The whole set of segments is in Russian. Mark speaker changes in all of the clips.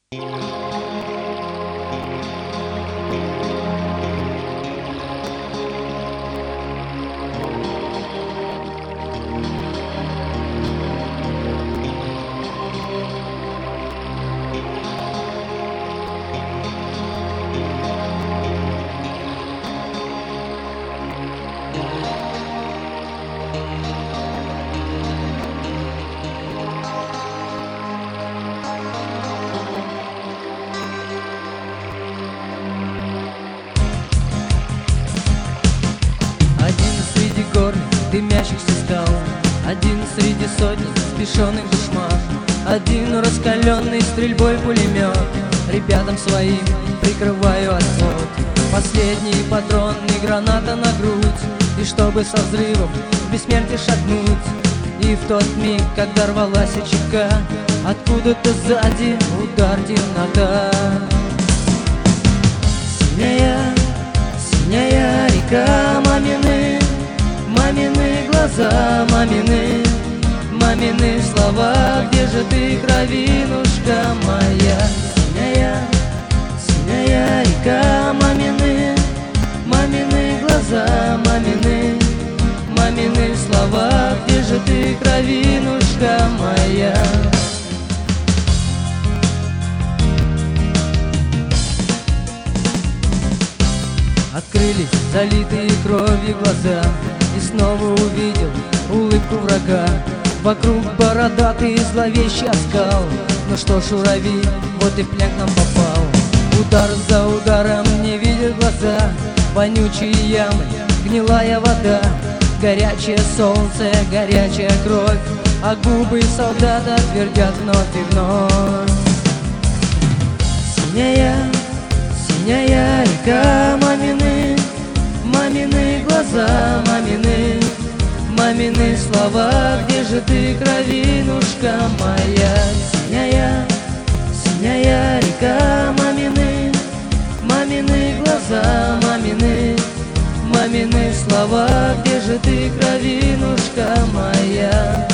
Speaker 1: Дымящихся скал, один среди сотни спешенных душман, один раскаленный стрельбой пулемет. Ребятам своим прикрываю отход. Последний патронный граната на грудь, и чтобы со взрывом в бессмертие шагнуть. И в тот миг, когда рвалась чека, откуда-то сзади удар темнота. Синяя река мамины, мамины глаза, мамины слова. Где же ты, кровинушка моя? Синяя река мамины глаза, мамины слова. Где же ты, кровинушка моя? Открылись залитые кровью глаза, и снова увидел улыбку врага. Вокруг бородатый зловещий оскал. Ну что ж, Урави, вот и в пляг нам попал. Удар за ударом не видят глаза, вонючие ямы, гнилая вода, горячее солнце, горячая кровь, а губы солдата твердят вновь и вновь. Синяя река мамины глаза, мамины слова. Где же ты, кровинушка моя? Синяя река мамины глаза, мамины слова. Где же ты, кровинушка моя?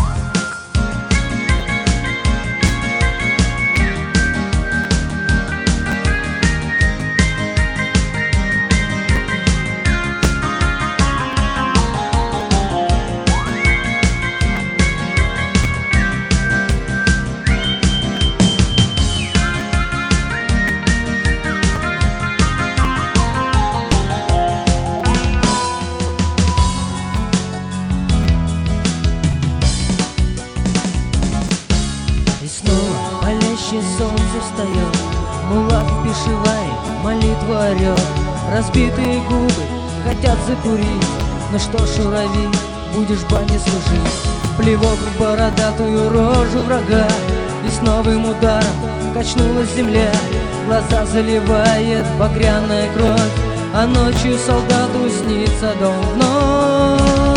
Speaker 1: Солнце встает, мулат в пешеваре молитву орет. Разбитые губы хотят закурить, но что ж, Урави, будешь в бане служить. Плевок в бородатую рожу врага, и с новым ударом качнулась земля. Глаза заливает багряная кровь, а ночью солдату снится дом вновь.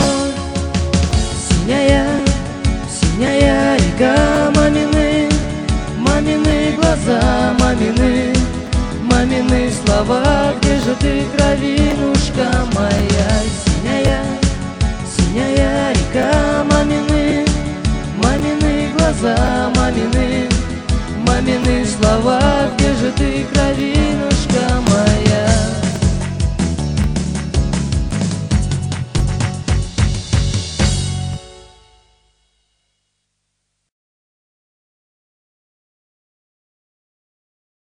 Speaker 1: Синяя река мамины глаза, мамины слова. Где же ты, кровинушка моя? Синяя река мамины глаза, мамины слова. Где же ты, кровинушка?